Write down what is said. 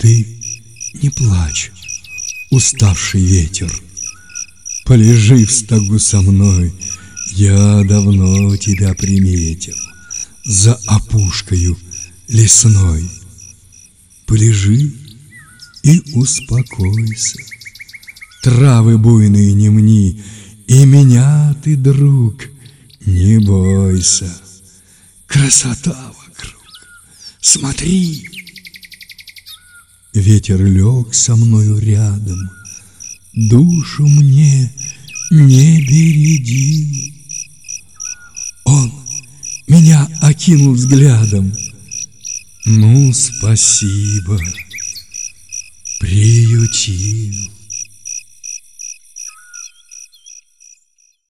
Ты не плачь, уставший ветер, полежи в стогу со мной, я давно тебя приметил за опушкою лесной. Полежи и успокойся, травы буйные не мни, и меня ты, друг, не бойся. Красота вокруг, смотри. Ветер лег со мною рядом, душу мне не бередил. Он меня окинул взглядом. Ну, спасибо, приютил.